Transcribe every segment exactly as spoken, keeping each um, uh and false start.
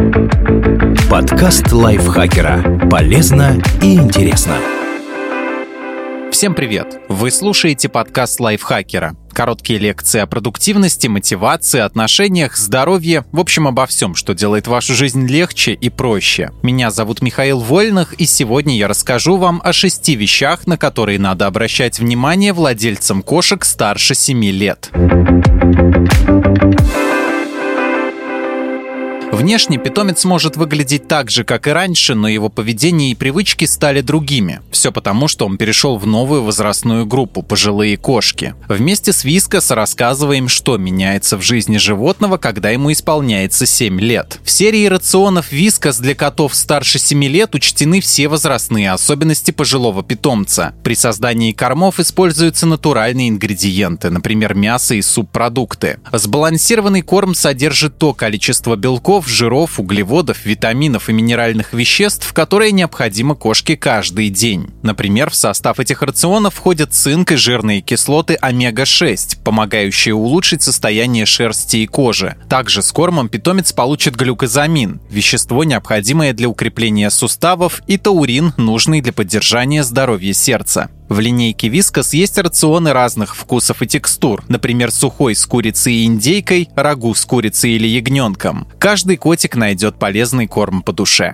Подкаст лайфхакера. Полезно и интересно. Всем привет! Вы слушаете подкаст лайфхакера. Короткие лекции о продуктивности, мотивации, отношениях, здоровье, в общем, обо всем, что делает вашу жизнь легче и проще. Меня зовут Михаил Вольных, и сегодня я расскажу вам о шести вещах, на которые надо обращать внимание владельцам кошек старше семи лет. Внешне питомец может выглядеть так же, как и раньше, но его поведение и привычки стали другими. Все потому, что он перешел в новую возрастную группу – пожилые кошки. Вместе с Вискас рассказываем, что меняется в жизни животного, когда ему исполняется семь лет. В серии рационов Вискас для котов старше семи лет учтены все возрастные особенности пожилого питомца. При создании кормов используются натуральные ингредиенты, например, мясо и субпродукты. Сбалансированный корм содержит то количество белков, жиров, углеводов, витаминов и минеральных веществ, которые необходимы кошке каждый день. Например, в состав этих рационов входят цинк и жирные кислоты омега шесть, помогающие улучшить состояние шерсти и кожи. Также с кормом питомец получит глюкозамин, вещество, необходимое для укрепления суставов, и таурин, нужный для поддержания здоровья сердца. В линейке Вискас есть рационы разных вкусов и текстур, например, сухой с курицей и индейкой, рагу с курицей или ягненком. Каждый котик найдет полезный корм по душе.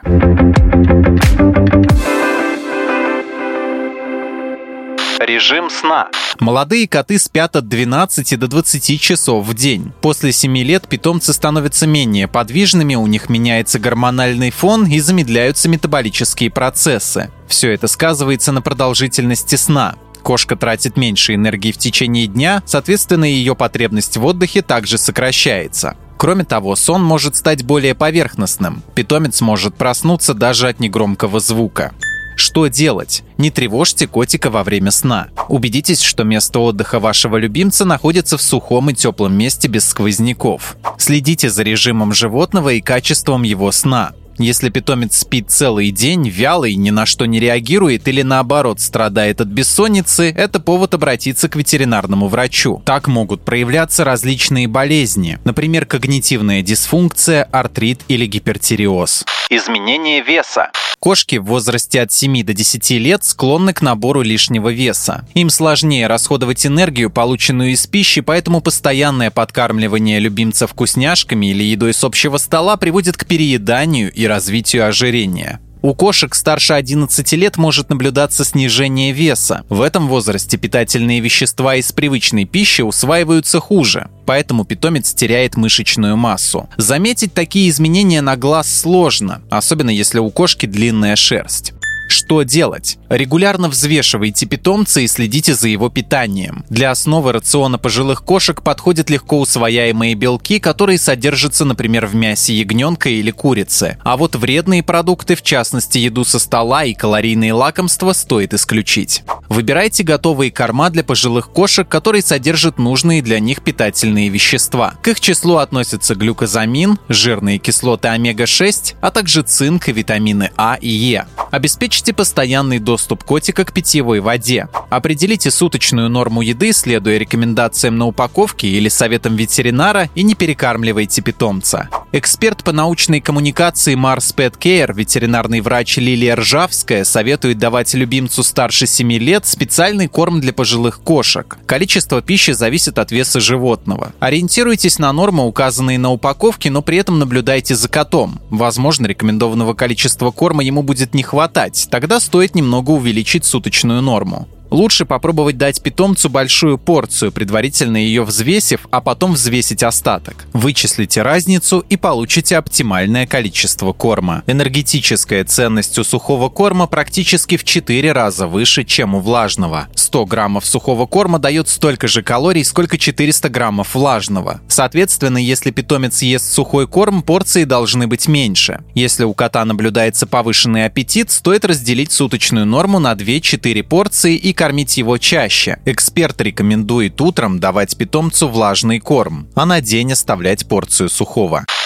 Режим сна. Молодые коты спят от двенадцати до двадцати часов в день. После семи лет питомцы становятся менее подвижными, у них меняется гормональный фон и замедляются метаболические процессы. Все это сказывается на продолжительности сна. Кошка тратит меньше энергии в течение дня, соответственно, ее потребность в отдыхе также сокращается. Кроме того, сон может стать более поверхностным. Питомец может проснуться даже от негромкого звука. Что делать? Не тревожьте котика во время сна. Убедитесь, что место отдыха вашего любимца находится в сухом и теплом месте без сквозняков. Следите за режимом животного и качеством его сна. Если питомец спит целый день, вялый, ни на что не реагирует или наоборот страдает от бессонницы, это повод обратиться к ветеринарному врачу. Так могут проявляться различные болезни, например, когнитивная дисфункция, артрит или гипертиреоз. Изменение веса. Кошки в возрасте от семи до десяти лет склонны к набору лишнего веса. Им сложнее расходовать энергию, полученную из пищи, поэтому постоянное подкармливание любимца вкусняшками или едой с общего стола приводит к перееданию и развитию ожирения. У кошек старше одиннадцати лет может наблюдаться снижение веса. В этом возрасте питательные вещества из привычной пищи усваиваются хуже, поэтому питомец теряет мышечную массу. Заметить такие изменения на глаз сложно, особенно если у кошки длинная шерсть. Что делать? Регулярно взвешивайте питомца и следите за его питанием. Для основы рациона пожилых кошек подходят легко усвояемые белки, которые содержатся, например, в мясе ягненка или курицы. А вот вредные продукты, в частности еду со стола и калорийные лакомства, стоит исключить. Выбирайте готовые корма для пожилых кошек, которые содержат нужные для них питательные вещества. К их числу относятся глюкозамин, жирные кислоты омега шесть, а также цинк и витамины А и Е. Обеспечьте постоянный доступ котика к питьевой воде. Определите суточную норму еды, следуя рекомендациям на упаковке или советам ветеринара, и не перекармливайте питомца. Эксперт по научной коммуникации Mars Pet Care, ветеринарный врач Лилия Ржавская, советует давать любимцу старше семи лет специальный корм для пожилых кошек. Количество пищи зависит от веса животного. Ориентируйтесь на нормы, указанные на упаковке, но при этом наблюдайте за котом. Возможно, рекомендованного количества корма ему будет не хватать. Тогда стоит немного увеличить суточную норму. Лучше попробовать дать питомцу большую порцию, предварительно ее взвесив, а потом взвесить остаток. Вычислите разницу и получите оптимальное количество корма. Энергетическая ценность у сухого корма практически в четыре раза выше, чем у влажного. сто граммов сухого корма дает столько же калорий, сколько четыреста граммов влажного. Соответственно, если питомец ест сухой корм, порции должны быть меньше. Если у кота наблюдается повышенный аппетит, стоит разделить суточную норму на две-четыре порции и кормить его чаще. Эксперт рекомендует утром давать питомцу влажный корм, а на день оставлять порцию сухого.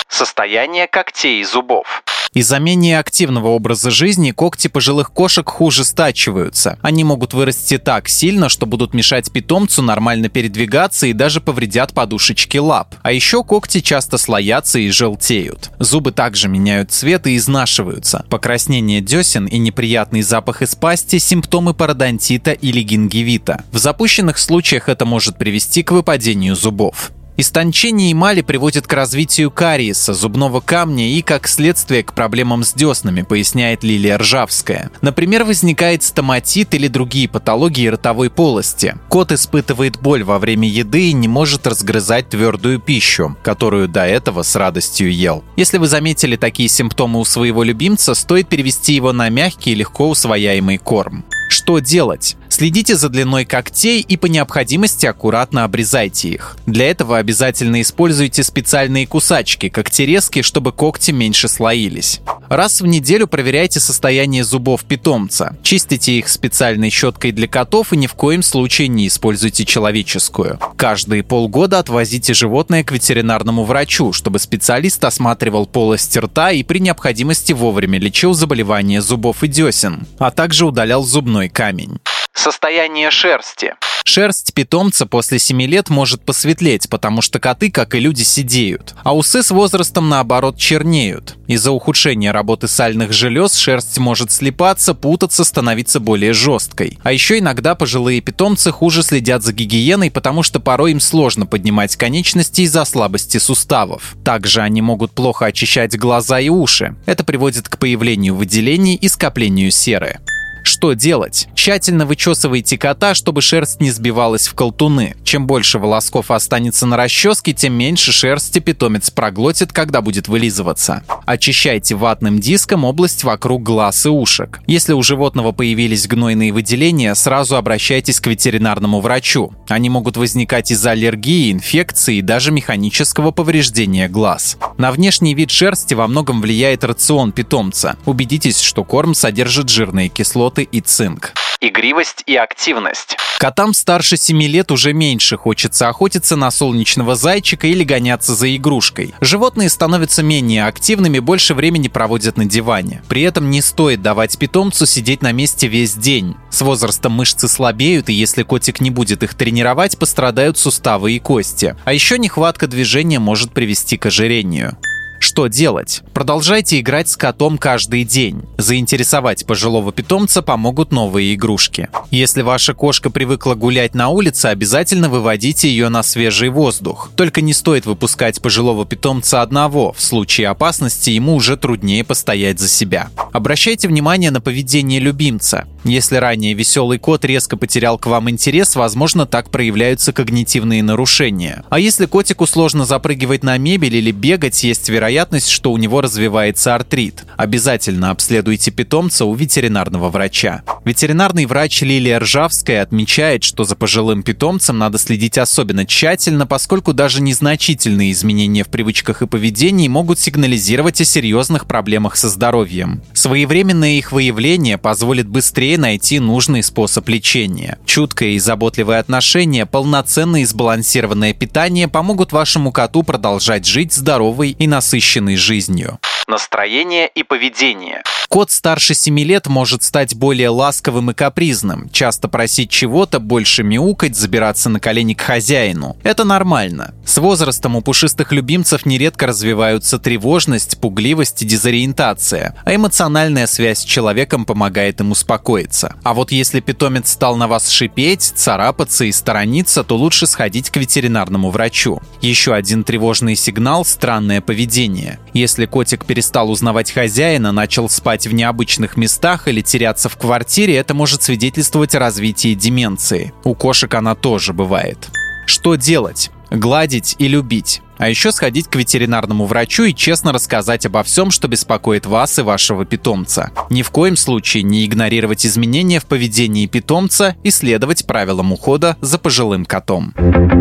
Состояние когтей и зубов. Из-за менее активного образа жизни когти пожилых кошек хуже стачиваются. Они могут вырасти так сильно, что будут мешать питомцу нормально передвигаться и даже повредят подушечки лап. А еще когти часто слоятся и желтеют. Зубы также меняют цвет и изнашиваются. Покраснение десен и неприятный запах из пасти – симптомы пародонтита или гингивита. В запущенных случаях это может привести к выпадению зубов. Истончение эмали приводит к развитию кариеса, зубного камня и, как следствие, к проблемам с деснами, поясняет Лилия Ржавская. Например, возникает стоматит или другие патологии ротовой полости. Кот испытывает боль во время еды и не может разгрызать твердую пищу, которую до этого с радостью ел. Если вы заметили такие симптомы у своего любимца, стоит перевести его на мягкий и легко усвояемый корм. Что делать? Следите за длиной когтей и по необходимости аккуратно обрезайте их. Для этого обязательно используйте специальные кусачки, когтерезки, чтобы когти меньше слоились. Раз в неделю проверяйте состояние зубов питомца. Чистите их специальной щеткой для котов и ни в коем случае не используйте человеческую. Каждые полгода отвозите животное к ветеринарному врачу, чтобы специалист осматривал полость рта и при необходимости вовремя лечил заболевания зубов и десен, а также удалял зубной камень. Состояние шерсти. Шерсть питомца после семи лет может посветлеть, потому что коты, как и люди, седеют. А усы с возрастом, наоборот, чернеют. Из-за ухудшения работы сальных желез шерсть может слипаться, путаться, становиться более жесткой. А еще иногда пожилые питомцы хуже следят за гигиеной, потому что порой им сложно поднимать конечности из-за слабости суставов. Также они могут плохо очищать глаза и уши. Это приводит к появлению выделений и скоплению серы. Что делать? Тщательно вычесывайте кота, чтобы шерсть не сбивалась в колтуны. Чем больше волосков останется на расческе, тем меньше шерсти питомец проглотит, когда будет вылизываться. Очищайте ватным диском область вокруг глаз и ушек. Если у животного появились гнойные выделения, сразу обращайтесь к ветеринарному врачу. Они могут возникать из-за аллергии, инфекции и даже механического повреждения глаз. На внешний вид шерсти во многом влияет рацион питомца. Убедитесь, что корм содержит жирные кислоты и цинк. Игривость и активность. Котам старше семи лет уже меньше хочется охотиться на солнечного зайчика или гоняться за игрушкой. Животные становятся менее активными, больше времени проводят на диване. При этом не стоит давать питомцу сидеть на месте весь день. С возрастом мышцы слабеют, и если котик не будет их тренировать, пострадают суставы и кости. А еще нехватка движения может привести к ожирению. Что делать? Продолжайте играть с котом каждый день. Заинтересовать пожилого питомца помогут новые игрушки. Если ваша кошка привыкла гулять на улице, обязательно выводите ее на свежий воздух. Только не стоит выпускать пожилого питомца одного. В случае опасности ему уже труднее постоять за себя. Обращайте внимание на поведение любимца. Если ранее веселый кот резко потерял к вам интерес, возможно, так проявляются когнитивные нарушения. А если котику сложно запрыгивать на мебель или бегать, есть вероятность, Вероятность, что у него развивается артрит. Обязательно обследуйте питомца у ветеринарного врача. Ветеринарный врач Лилия Ржавская отмечает, что за пожилым питомцем надо следить особенно тщательно, поскольку даже незначительные изменения в привычках и поведении могут сигнализировать о серьезных проблемах со здоровьем. Своевременное их выявление позволит быстрее найти нужный способ лечения. Чуткое и заботливое отношение, полноценное и сбалансированное питание помогут вашему коту продолжать жить здоровой и насыщенной жизнью. Настроение и поведение. Кот старше семи лет может стать более ласковым и капризным, часто просить чего-то, больше мяукать, забираться на колени к хозяину. Это нормально. С возрастом у пушистых любимцев нередко развиваются тревожность, пугливость и дезориентация, а эмоциональная связь с человеком помогает им успокоиться. А вот если питомец стал на вас шипеть, царапаться и сторониться, то лучше сходить к ветеринарному врачу. Еще один тревожный сигнал – странное поведение. Если котик перестал узнавать хозяина, начал спать в необычных местах или теряться в квартире, это может свидетельствовать о развитии деменции. У кошек она тоже бывает. Что делать? Гладить и любить. А еще сходить к ветеринарному врачу и честно рассказать обо всем, что беспокоит вас и вашего питомца. Ни в коем случае не игнорировать изменения в поведении питомца и следовать правилам ухода за пожилым котом.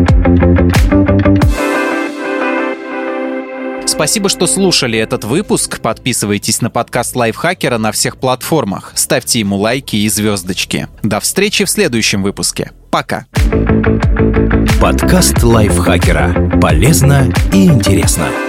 Спасибо, что слушали этот выпуск. Подписывайтесь на подкаст Лайфхакера на всех платформах. Ставьте ему лайки и звездочки. До встречи в следующем выпуске. Пока. Подкаст Лайфхакера. Полезно и интересно.